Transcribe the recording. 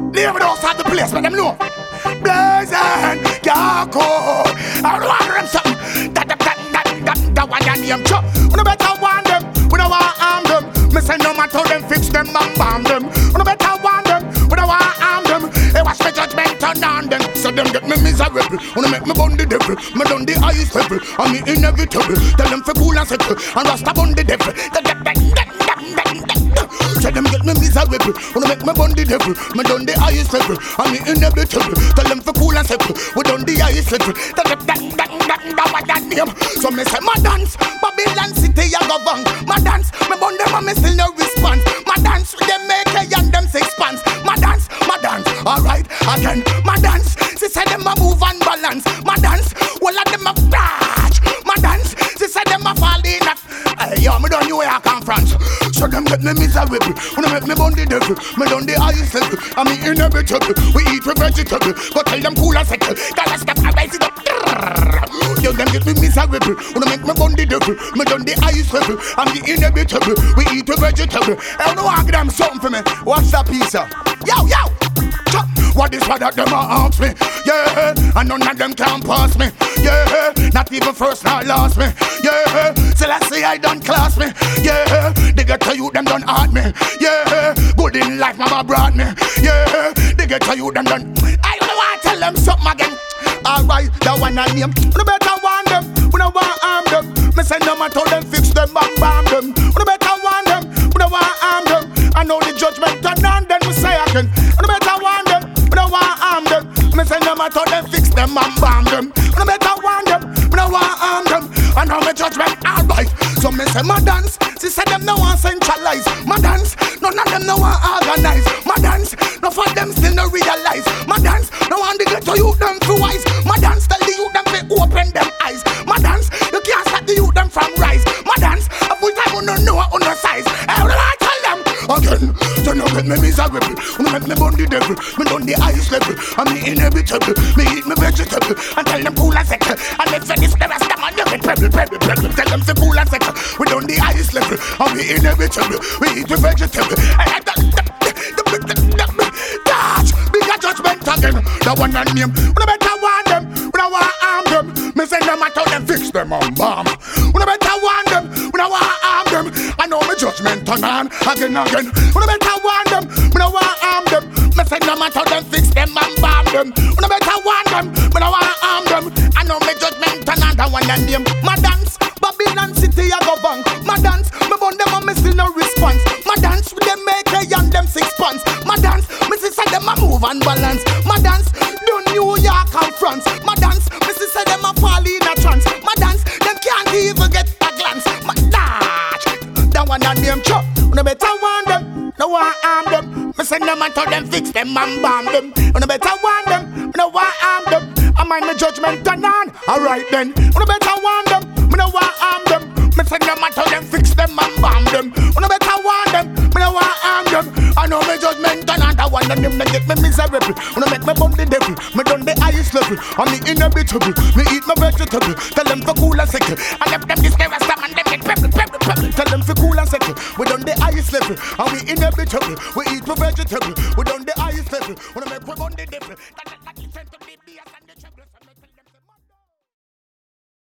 Leave it outside the place, let them know. Blazing, Yako. I want them something. That one your name, chop. We better want them. We don't want arm them. Me say no matter them, fix them and bomb them. We better want them. We don't want arm them. Hey, watch me judgment turn on them. So them get me miserable. Wanna make me bun the devil. Me done the highest level. And me inevitable. Tell them for cool and settle. And rasta bun the devil. Tell them get me miserable. Wanna make me bun the devil. Me done the highest level. And me inevitable. Tell them for cool and settle. We done the highest level. That name. So me say my dance. Babylon City I go bang. My dance. Me bun them and me still no response. My dance with them make a and them six pants. My dance. Alright again. My dance. She said them a move and balance. My dance. All of them a flash. My dance. She said them a fall in. Hey yo, me don't know where I come from. So them get me miserable. Wanna make me bun the devil. Me done the highest level. I me inevitable. We eat with vegetable. Go tell them cool and settle. Gotta stop and rise it up. Yo, them get me miserable. Wanna make me bun the devil. Me done the highest level. I'm the inevitable. We eat with vegetable. I don't want them something for me. What's that pizza? Yo. What is what that them a ask me? Yeah, and none of them can pass me. Yeah, not even first nor last me. Yeah, till I say I done class me. Yeah, they get to you them done hurt me. Yeah, good in life mama brought me. Yeah, they get to you them done. I don't want to tell them something again. Alright, that one I name. We better want them. We don't want arm them. Me say no matter them fix them and bomb them. We better want them. We don't want arm them. I know the judgment turn on them. We say again. We better want them. We don't want arm them. Me say no matter them fix them and bomb them. We better want them. We don't want arm them. I know my judgment alright. So me say my dance. She said them no want centralize. My dance. None of them no want organize. My dance. No for them still no realize. My dance. No want to get to you them through wise. My dance tell the youth them to open them eyes. My dance. You can't stop the youth them from rise. My dance. A full time you know on the size. I tell them again. So now get me miserable. Wanna make me bun the devil. Me done the highest level. I'm the inevitable. Me eat me vegetable. And tell them cool and settle. And they finish the rest of my nugget. Pebble. Tell them to cool and settle. We done the highest level. I'm the inevitable. We eat the vegetable. And touch. Bigger judgment again. The one and name. We better want them. We don't want arm them. Me say no matter them fix them on bomb. We better want them. We don't want arm them. I know my judgment turn on again. We better want them. We don't want arm them. Me say no matter them fix them and bomb them. We better want them. We don't want arm them. I know my judgment turn on. The one and name. My dance. Babylon City I go bang. My dance. Me bun them and me still no response. My dance with them make a and them six pants. My dance. Me say them a move and balance. My dance. Do New York and France. My dance. Me say them a fall in a trance. My dance. Them can't even get a glance. My dance. That one and them chop. No better want them. No want arm them. Me say no matter them fix them and bomb them. No better want them. No want arm them. I mind my judgment turn on. Alright then. No better want them. Me no want arm them. Me say no matter them fix them and bomb them. No better want them. Me no want arm them. I know my judgment turn on. That one and them they get me miserable. When I make me bun the devil. Me done the highest level. I'm the inevitable. Me eat my vegetable. Tell them for cool and settle. I left them this there rest and them get pebble. Tell them for cool and settle. We done the highest level. And we inevitable. We eat my vegetable. We done the highest level. When I make me bun the devil.